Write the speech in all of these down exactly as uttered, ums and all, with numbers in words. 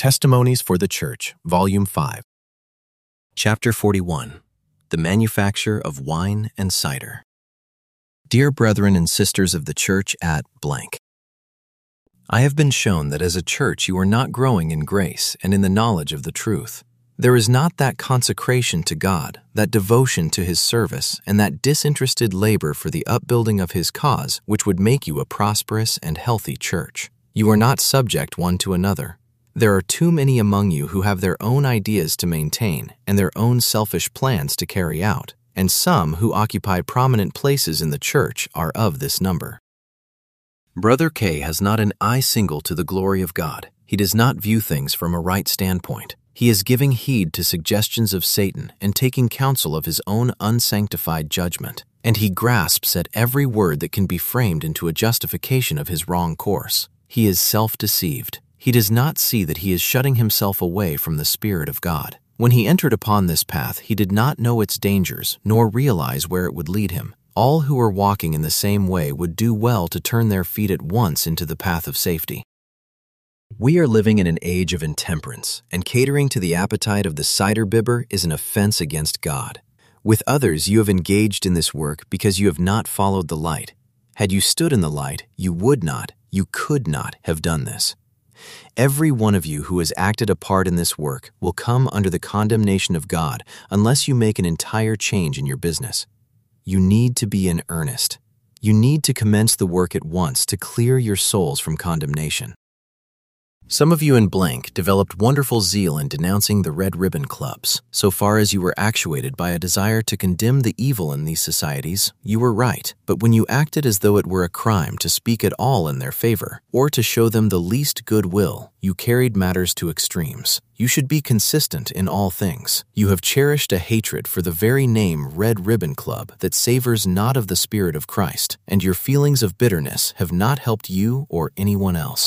Testimonies for the Church, Volume five. Chapter forty-one. The Manufacture of Wine and Cider. Dear brethren and sisters of the Church at blank. I have been shown that as a church you are not growing in grace and in the knowledge of the truth. There is not that consecration to God, that devotion to His service, and that disinterested labor for the upbuilding of His cause which would make you a prosperous and healthy church. You are not subject one to another. There are too many among you who have their own ideas to maintain and their own selfish plans to carry out, and some who occupy prominent places in the church are of this number. Brother K has not an eye single to the glory of God. He does not view things from a right standpoint. He is giving heed to suggestions of Satan and taking counsel of his own unsanctified judgment, and he grasps at every word that can be framed into a justification of his wrong course. He is self-deceived. He does not see that he is shutting himself away from the Spirit of God. When he entered upon this path, he did not know its dangers, nor realize where it would lead him. All who are walking in the same way would do well to turn their feet at once into the path of safety. We are living in an age of intemperance, and catering to the appetite of the cider bibber is an offense against God. With others, you have engaged in this work because you have not followed the light. Had you stood in the light, you would not, you could not have done this. Every one of you who has acted a part in this work will come under the condemnation of God unless you make an entire change in your business. You need to be in earnest. You need to commence the work at once to clear your souls from condemnation. Some of you in blank developed wonderful zeal in denouncing the Red Ribbon Clubs. So far as you were actuated by a desire to condemn the evil in these societies, you were right. But when you acted as though it were a crime to speak at all in their favor, or to show them the least goodwill, you carried matters to extremes. You should be consistent in all things. You have cherished a hatred for the very name Red Ribbon Club that savors not of the Spirit of Christ, and your feelings of bitterness have not helped you or anyone else.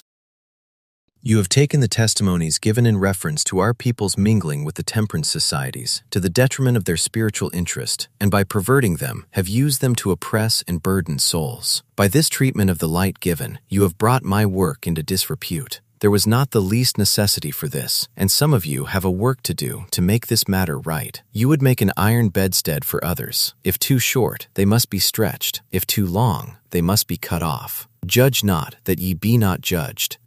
You have taken the testimonies given in reference to our people's mingling with the temperance societies to the detriment of their spiritual interest, and by perverting them, have used them to oppress and burden souls. By this treatment of the light given, you have brought my work into disrepute. There was not the least necessity for this, and some of you have a work to do to make this matter right. You would make an iron bedstead for others. If too short, they must be stretched. If too long, they must be cut off. Judge not, that ye be not judged.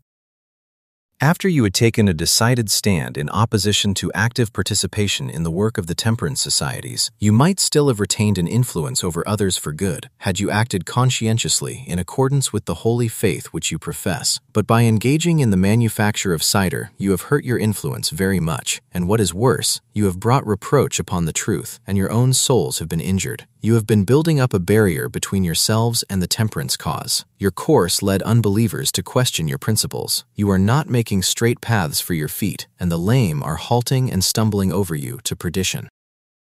After you had taken a decided stand in opposition to active participation in the work of the temperance societies, you might still have retained an influence over others for good, had you acted conscientiously in accordance with the holy faith which you profess. But by engaging in the manufacture of cider, you have hurt your influence very much, and what is worse, you have brought reproach upon the truth, and your own souls have been injured. You have been building up a barrier between yourselves and the temperance cause. Your course led unbelievers to question your principles. You are not making straight paths for your feet, and the lame are halting and stumbling over you to perdition.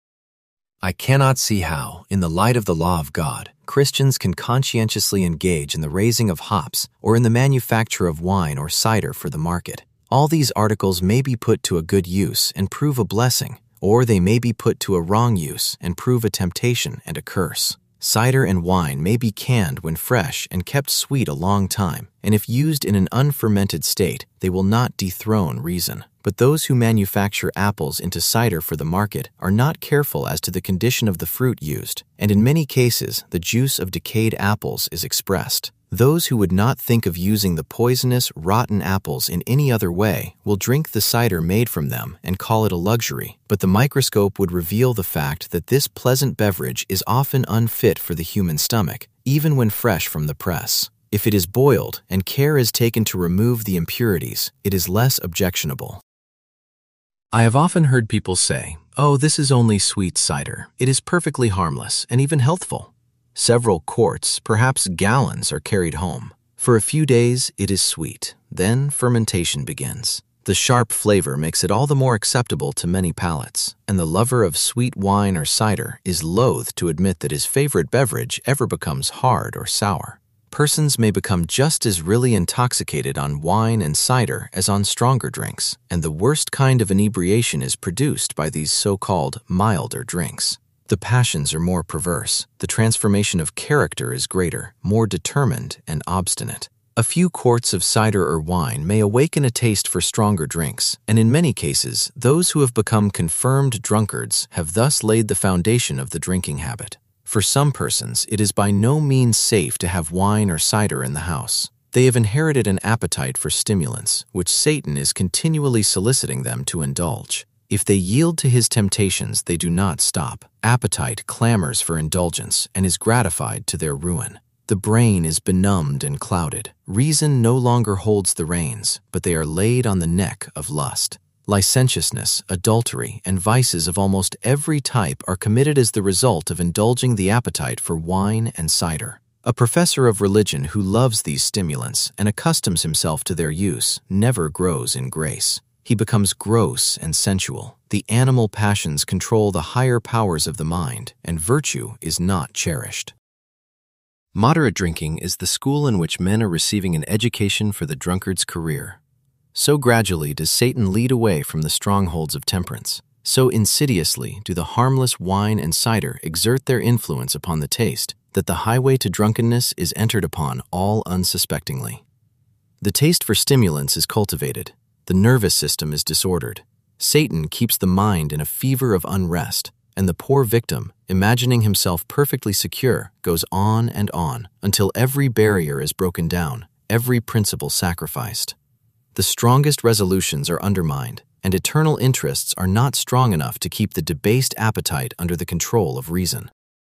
I cannot see how, in the light of the law of God, Christians can conscientiously engage in the raising of hops or in the manufacture of wine or cider for the market. All these articles may be put to a good use and prove a blessing, or they may be put to a wrong use and prove a temptation and a curse. Cider and wine may be canned when fresh and kept sweet a long time, and if used in an unfermented state, they will not dethrone reason. But those who manufacture apples into cider for the market are not careful as to the condition of the fruit used, and in many cases the juice of decayed apples is expressed. Those who would not think of using the poisonous, rotten apples in any other way will drink the cider made from them and call it a luxury, but the microscope would reveal the fact that this pleasant beverage is often unfit for the human stomach, even when fresh from the press. If it is boiled and care is taken to remove the impurities, it is less objectionable. I have often heard people say, "Oh, this is only sweet cider. It is perfectly harmless and even healthful." Several quarts, perhaps gallons, are carried home. For a few days, it is sweet. Then fermentation begins. The sharp flavor makes it all the more acceptable to many palates, and the lover of sweet wine or cider is loath to admit that his favorite beverage ever becomes hard or sour. Persons may become just as really intoxicated on wine and cider as on stronger drinks, and the worst kind of inebriation is produced by these so-called milder drinks. The passions are more perverse, the transformation of character is greater, more determined and obstinate. A few quarts of cider or wine may awaken a taste for stronger drinks, and in many cases, those who have become confirmed drunkards have thus laid the foundation of the drinking habit. For some persons, it is by no means safe to have wine or cider in the house. They have inherited an appetite for stimulants, which Satan is continually soliciting them to indulge. If they yield to his temptations, they do not stop. Appetite clamors for indulgence and is gratified to their ruin. The brain is benumbed and clouded. Reason no longer holds the reins, but they are laid on the neck of lust. Licentiousness, adultery, and vices of almost every type are committed as the result of indulging the appetite for wine and cider. A professor of religion who loves these stimulants and accustoms himself to their use never grows in grace. He becomes gross and sensual. The animal passions control the higher powers of the mind, and virtue is not cherished. Moderate drinking is the school in which men are receiving an education for the drunkard's career. So gradually does Satan lead away from the strongholds of temperance. So insidiously do the harmless wine and cider exert their influence upon the taste that the highway to drunkenness is entered upon all unsuspectingly. The taste for stimulants is cultivated. The nervous system is disordered. Satan keeps the mind in a fever of unrest, and the poor victim, imagining himself perfectly secure, goes on and on until every barrier is broken down, every principle sacrificed. The strongest resolutions are undermined, and eternal interests are not strong enough to keep the debased appetite under the control of reason.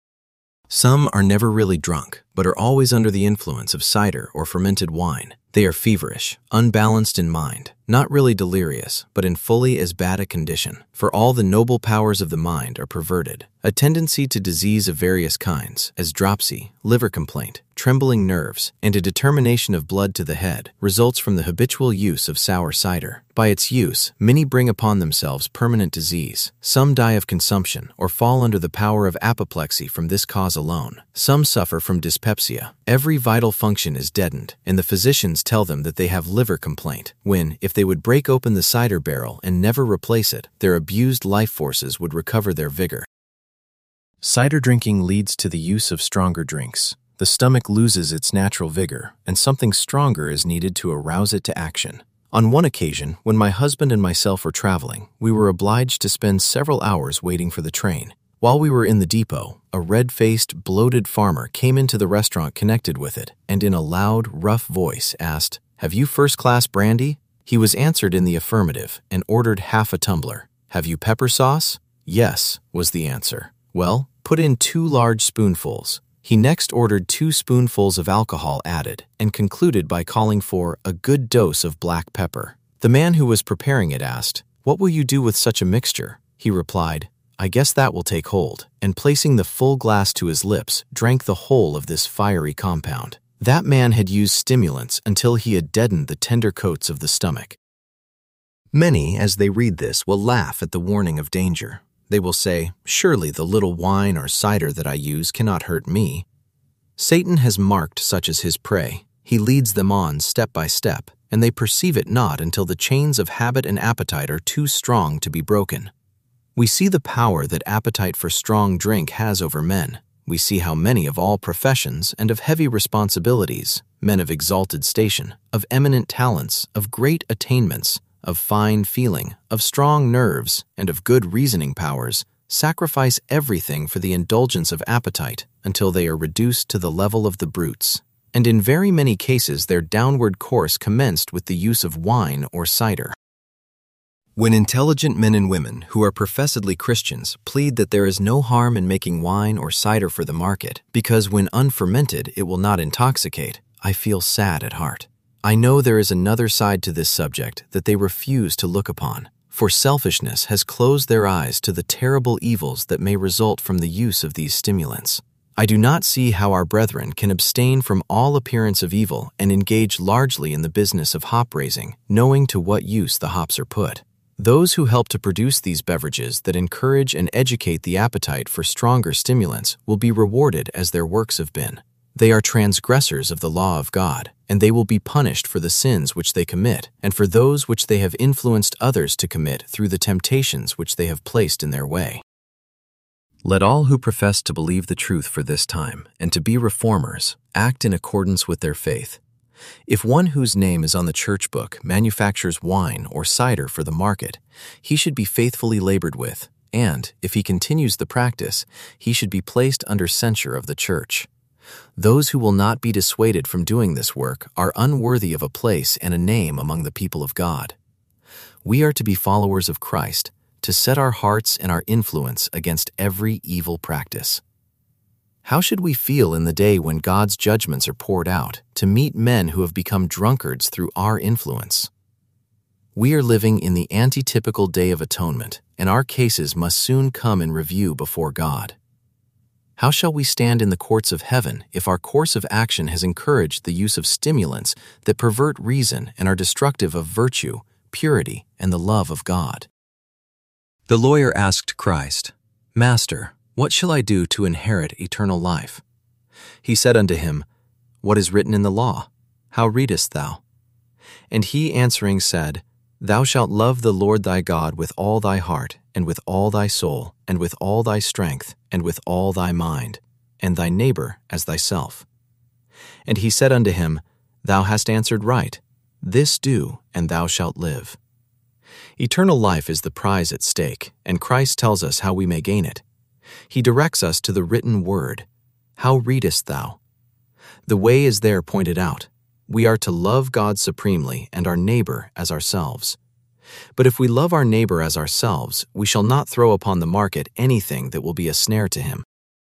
Some are never really drunk, but are always under the influence of cider or fermented wine. They are feverish, unbalanced in mind, not really delirious, but in fully as bad a condition, for all the noble powers of the mind are perverted. A tendency to disease of various kinds, as dropsy, liver complaint, trembling nerves, and a determination of blood to the head, results from the habitual use of sour cider. By its use, many bring upon themselves permanent disease. Some die of consumption or fall under the power of apoplexy from this cause alone. Some suffer from dyspepsia. Every vital function is deadened, and the physicians tell them that they have liver complaint, when, if they would break open the cider barrel and never replace it, their abused life forces would recover their vigor. Cider drinking leads to the use of stronger drinks. The stomach loses its natural vigor, and something stronger is needed to arouse it to action. On one occasion, when my husband and myself were traveling, we were obliged to spend several hours waiting for the train. While we were in the depot, a red-faced, bloated farmer came into the restaurant connected with it, and in a loud, rough voice asked, "Have you first-class brandy?" He was answered in the affirmative and ordered half a tumbler. "Have you pepper sauce?" "Yes," was the answer. "Well, put in two large spoonfuls." He next ordered two spoonfuls of alcohol added and concluded by calling for a good dose of black pepper. The man who was preparing it asked, "What will you do with such a mixture?" He replied, "I guess that will take hold," and placing the full glass to his lips, drank the whole of this fiery compound. That man had used stimulants until he had deadened the tender coats of the stomach. Many, as they read this, will laugh at the warning of danger. They will say, "Surely the little wine or cider that I use cannot hurt me." Satan has marked such as his prey. He leads them on step by step, and they perceive it not until the chains of habit and appetite are too strong to be broken. We see the power that appetite for strong drink has over men. We see how many of all professions and of heavy responsibilities, men of exalted station, of eminent talents, of great attainments, of fine feeling, of strong nerves, and of good reasoning powers, sacrifice everything for the indulgence of appetite until they are reduced to the level of the brutes. And in very many cases their downward course commenced with the use of wine or cider. When intelligent men and women who are professedly Christians plead that there is no harm in making wine or cider for the market, because when unfermented it will not intoxicate, I feel sad at heart. I know there is another side to this subject that they refuse to look upon, for selfishness has closed their eyes to the terrible evils that may result from the use of these stimulants. I do not see how our brethren can abstain from all appearance of evil and engage largely in the business of hop raising, knowing to what use the hops are put. Those who help to produce these beverages that encourage and educate the appetite for stronger stimulants will be rewarded as their works have been. They are transgressors of the law of God, and they will be punished for the sins which they commit and for those which they have influenced others to commit through the temptations which they have placed in their way. Let all who profess to believe the truth for this time and to be reformers act in accordance with their faith. If one whose name is on the church book manufactures wine or cider for the market, he should be faithfully labored with, and, if he continues the practice, he should be placed under censure of the church. Those who will not be dissuaded from doing this work are unworthy of a place and a name among the people of God. We are to be followers of Christ, to set our hearts and our influence against every evil practice. How should we feel in the day when God's judgments are poured out to meet men who have become drunkards through our influence? We are living in the antitypical Day of Atonement, and our cases must soon come in review before God. How shall we stand in the courts of heaven if our course of action has encouraged the use of stimulants that pervert reason and are destructive of virtue, purity, and the love of God? The lawyer asked Christ, "Master, what shall I do to inherit eternal life?" He said unto him, "What is written in the law? How readest thou?" And he answering said, "Thou shalt love the Lord thy God with all thy heart, and with all thy soul, and with all thy strength, and with all thy mind, and thy neighbor as thyself." And he said unto him, "Thou hast answered right. This do, and thou shalt live." Eternal life is the prize at stake, and Christ tells us how we may gain it. He directs us to the written word. How readest thou? The way is there pointed out. We are to love God supremely and our neighbor as ourselves. But if we love our neighbor as ourselves, we shall not throw upon the market anything that will be a snare to him.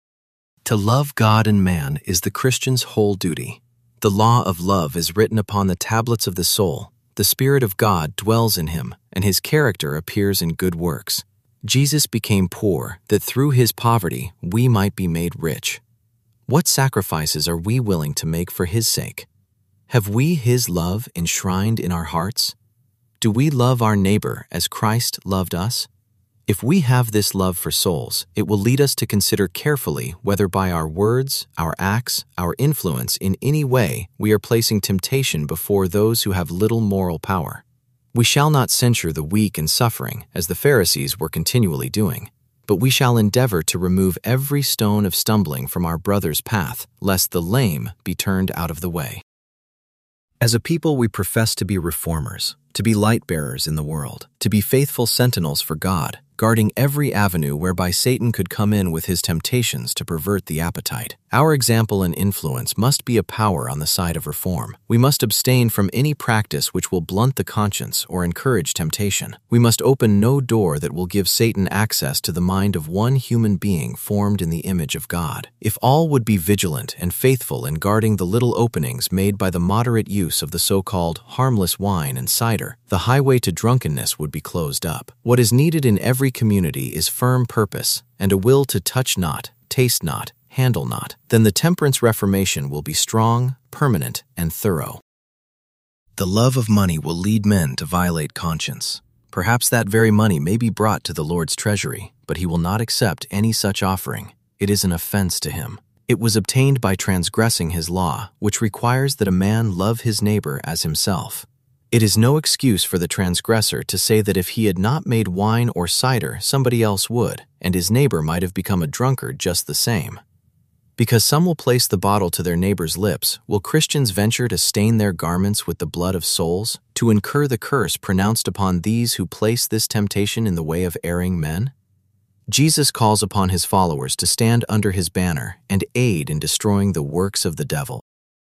To love God and man is the Christian's whole duty. The law of love is written upon the tablets of the soul. The Spirit of God dwells in him, and his character appears in good works. Jesus became poor, that through his poverty we might be made rich. What sacrifices are we willing to make for his sake? Have we his love enshrined in our hearts? Do we love our neighbor as Christ loved us? If we have this love for souls, it will lead us to consider carefully whether by our words, our acts, our influence in any way we are placing temptation before those who have little moral power. We shall not censure the weak and suffering, as the Pharisees were continually doing, but we shall endeavor to remove every stone of stumbling from our brother's path, lest the lame be turned out of the way. As a people, we profess to be reformers, to be light-bearers in the world, to be faithful sentinels for God, guarding every avenue whereby Satan could come in with his temptations to pervert the appetite. Our example and influence must be a power on the side of reform. We must abstain from any practice which will blunt the conscience or encourage temptation. We must open no door that will give Satan access to the mind of one human being formed in the image of God. If all would be vigilant and faithful in guarding the little openings made by the moderate use of the so-called harmless wine and cider, the highway to drunkenness would be closed up. What is needed in every community is firm purpose and a will to touch not, taste not, handle not. Then the temperance reformation will be strong, permanent, and thorough. The love of money will lead men to violate conscience. Perhaps that very money may be brought to the Lord's treasury, but he will not accept any such offering. It is an offense to him. It was obtained by transgressing his law, which requires that a man love his neighbor as himself. It is no excuse for the transgressor to say that if he had not made wine or cider, somebody else would, and his neighbor might have become a drunkard just the same. Because some will place the bottle to their neighbor's lips, will Christians venture to stain their garments with the blood of souls, to incur the curse pronounced upon these who place this temptation in the way of erring men? Jesus calls upon his followers to stand under his banner and aid in destroying the works of the devil.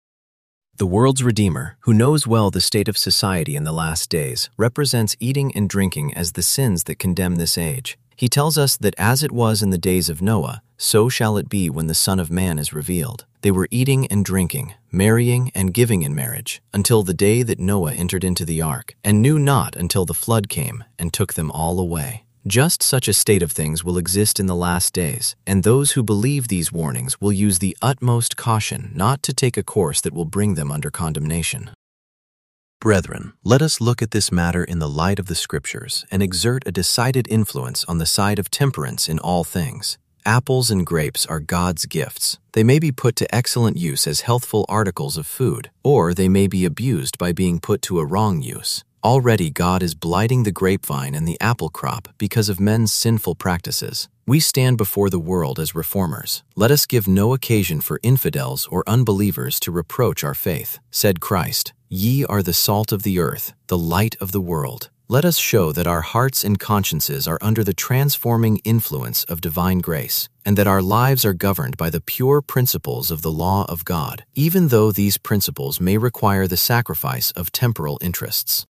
The world's Redeemer, who knows well the state of society in the last days, represents eating and drinking as the sins that condemn this age. He tells us that as it was in the days of Noah, so shall it be when the Son of Man is revealed. They were eating and drinking, marrying and giving in marriage, until the day that Noah entered into the ark, and knew not until the flood came and took them all away. Just such a state of things will exist in the last days, and those who believe these warnings will use the utmost caution not to take a course that will bring them under condemnation. Brethren, let us look at this matter in the light of the Scriptures and exert a decided influence on the side of temperance in all things. Apples and grapes are God's gifts. They may be put to excellent use as healthful articles of food, or they may be abused by being put to a wrong use. Already God is blighting the grapevine and the apple crop because of men's sinful practices. We stand before the world as reformers. Let us give no occasion for infidels or unbelievers to reproach our faith. Said Christ, "Ye are the salt of the earth, the light of the world." Let us show that our hearts and consciences are under the transforming influence of divine grace, and that our lives are governed by the pure principles of the law of God, even though these principles may require the sacrifice of temporal interests.